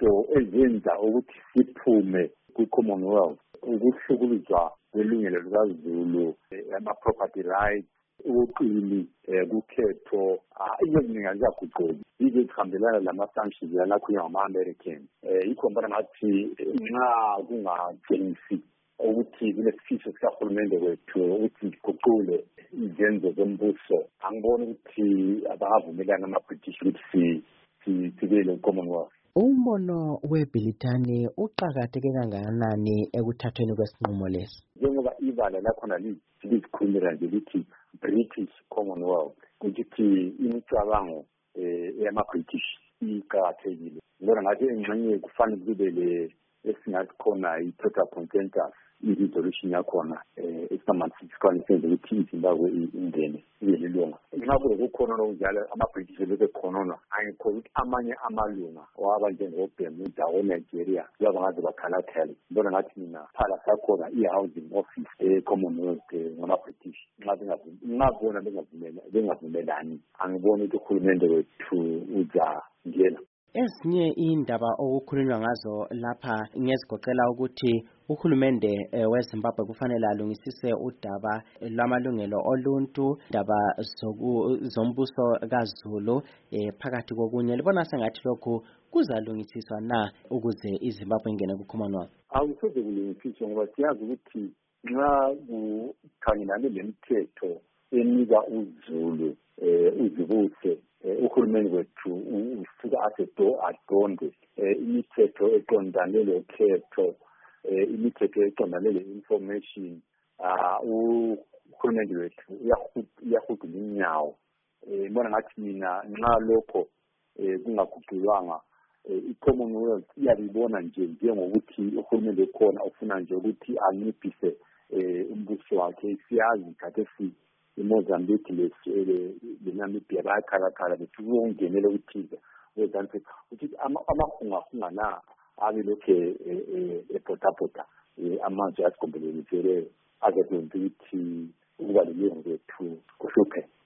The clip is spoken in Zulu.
izinto ezenza ukuthi siphume ku-Commonwealth ukuhlukuluzwa kwelungelo likaZulu, ama-property rights, uqili kukhetho, izinto aziyaguquki yize zihambelana lama-sanctions yalakhulunywa ngama-American. Yikho mbona ngathi nxa kungatshengisi ukuthi kunesifiso sikahulumende wethu ukuthi siguqule izenzo zombuso, angiboni ukuthi abangavumelana ama-British ukuthi sibele ku-Commonwealth. Umbono weBritani uqakatheke kangakanani ekuthathweni kwesinqumo lesi? Njengoba ibala lakhona lizikhulumela nje lithi British Commonwealth, ukuthi imicabango yama-British iqakathekile. Ngibona ngathi engxenye kufanele kube le esingathi khona i-total consensus, i-resolution yakhona esinama-6 senze ukuthi iZimbabwe ingene ibe lilunga. Nxa kukhonona okunjalo ama-British bebe khonona, angikho ukuthi amanye amalunga waba njengoBermuda oNigeria yaba ngaze bakhalakhale. Ngibona ngathi mina phala sakhona i-housing office e-Commonwealth ngama-British. Ngabona bengavumelani, angiboni ukuthi uhulumende wethu uzangena. Ezinye indaba okukhulunywa ngazo lapha ngezigoqela ukuthi uhulumende weZimbabwe kufanele alungisise udaba lwamalungelo oluntu, indaba zombuso kaZulu phakathi kokunye. Libona sengathi lokhu kuzalungisiswa na ukuze iZimbabwe ingene ku-Commonwealth? Akusoze kulungisiswa ngoba siyazi ukuthi nxa kukhangelane lemithetho enika uZulu uzibuse, uhulumeni wethu ufika adonde imithetho eqondane lokhetho, imithetho eqondane le-information. Uhulumeni wethu uyahudula inyawo. Ngibona ngathi mina nxa lokho kungaguqulwanga, i-Commonwealth iyabibona nje njengokuthi uhulumeni ekhona ufuna nje ukuthi anciphise umbuso wakhe. Siyazi khathesi iMozambique leNamibia bayakhalakhala bethi ukungenela ukuthiza ukuthi amahungahunga la abe lokhe epotapota amazwe asigombololiseleyo azakwenza ukuthi ukuba lilungu lethu kuhluphe.